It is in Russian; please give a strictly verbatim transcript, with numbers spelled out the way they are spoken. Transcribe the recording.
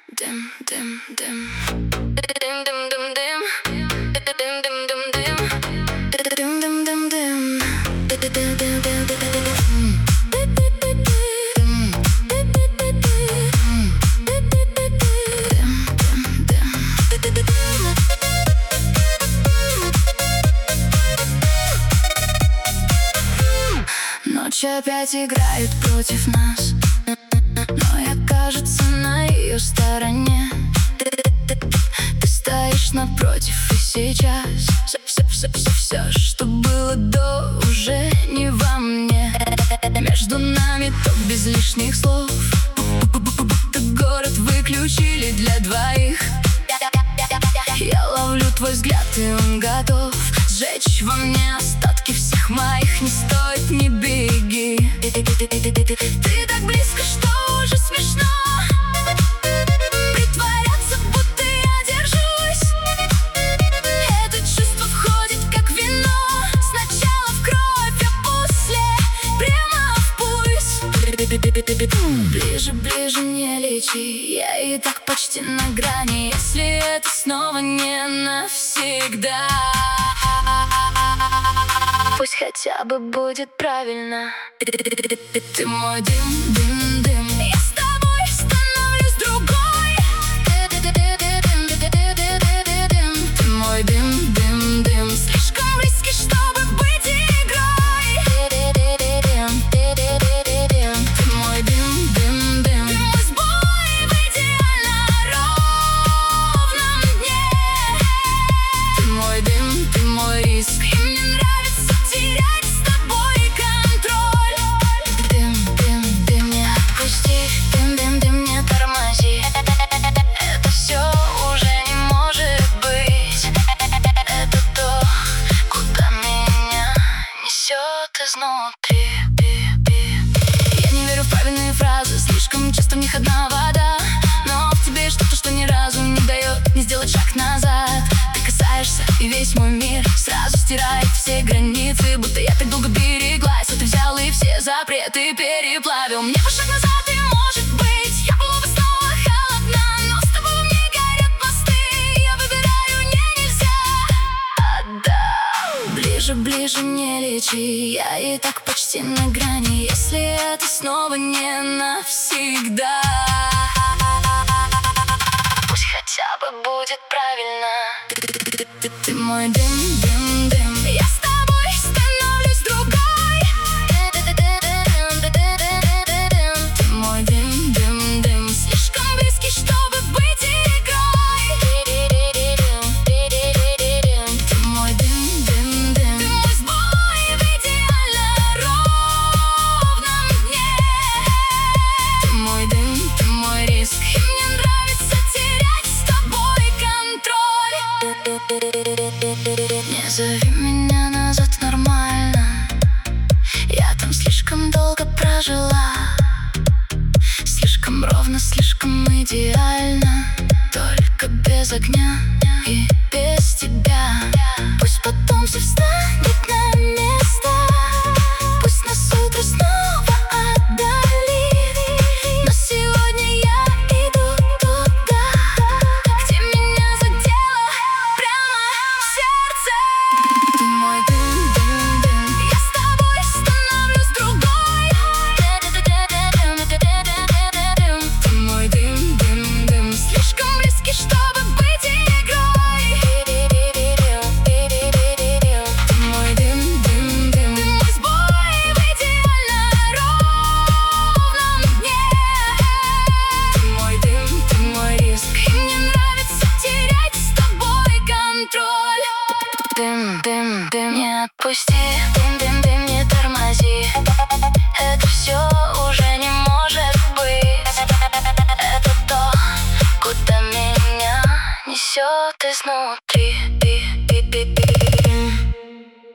Дым, дым, дым. Дым, дым, дым, дым. Дым, дым, дым, дым. Дым, дым, дым, дым. Ночь опять играет против нас, но я, кажется, на ее стороне. Ты стоишь напротив, и сейчас все, все, все, все, все, что было до, уже не во мне. Между нами ток без лишних слов, будто город выключили для двоих. Я ловлю твой взгляд, и он готов сжечь во мне остатки всех моих. Не стоит, не беги. Ты так близко, что уже смешно притворяться, будто я держусь. Это чувство входит, как вино. Сначала в кровь, а после прямо в пульс. Ближе, ближе, не лечи. Я и так почти на грани. Если это снова не навсегда, пусть хотя бы будет правильно. Ты мой дым, дым, дым. Я с тобой становлюсь другой. Ты мой дым, дым, дым. Слишком близкий, чтобы быть игрой. Ты мой дым, дым, дым. Ты мой сбой в идеально ровном дне. Ты мой дым, ты мой риск. И мне нравится терять с тобой контроль. Дым, дым, дым, не отпусти. Дым, дым, дым, не тормози. Это все уже не может быть. Это то, куда меня несет изнутри. Я не верю в правильные фразы, слишком часто в них одна вода. Но в тебе что-то, что ни разу не дает не сделать шаг назад. Ты касаешься, и весь мой мир сразу стирает все границы, будто я так долго береглась, а ты взял и все запреты переплавил. Мне по шаг назад, и может быть я была бы снова холодна, но с тобой во мне горят мосты. Я выбираю, не, нельзя. Отдам. Ближе, ближе, не лечи. Я и так почти на грани. Если это снова не навсегда, пусть хотя бы будет правильно. Ты мой дым, дым, дым. Я с тобой становлюсь другой. Ты мой дым, дым, дым. Слишком близкий, чтобы быть игрой. Ты мой дым, дым, дым. Ты мой сбой в идеально ровном дне. Ты мой дым, ты мой риск. И мне нравится терять с тобой контроль. Не зови меня назад, нормально. Я там слишком долго прожила. Слишком ровно, слишком идеально. Только без огня и без тебя. Пусть потом все встанет на место. Пусть нас утро снова отдалит. Но сегодня я иду туда, где меня задело прямо в сердце. Ты мой дым, дым, дым. Я с тобой становлюсь другой. Ты мой дым, дым, дым. Слишком близкий, чтобы быть игрой. Ты мой дым, дым, дым. Ты мой сбой в идеально ровном дне. Ты мой дым, ты мой риск. И мне нравится терять с тобой контроль. Дым, дым, дым, не отпусти. Дым, дым, дым, не тормози. Это все уже не может быть. Это то, куда меня несет изнутри.